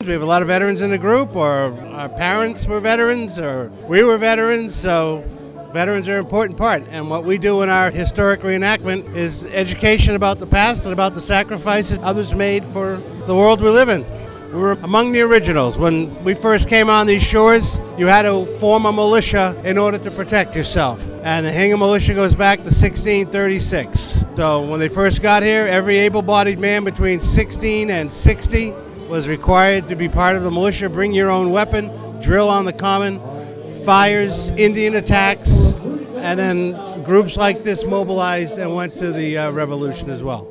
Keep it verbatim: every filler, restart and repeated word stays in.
We have a lot of veterans in the group, or our parents were veterans, or we were veterans, so veterans are an important part. And what we do in our historic reenactment is education about the past and about the sacrifices others made for the world we live in. We were among the originals. When we first came on these shores, you had to form a militia in order to protect yourself. And the Hingham Militia goes back to sixteen thirty-six. So when they first got here, every able-bodied man between sixteen and sixty was required to be part of the militia, bring your own weapon, drill on the common, fires, Indian attacks, and then groups like this mobilized and went to the uh, revolution as well.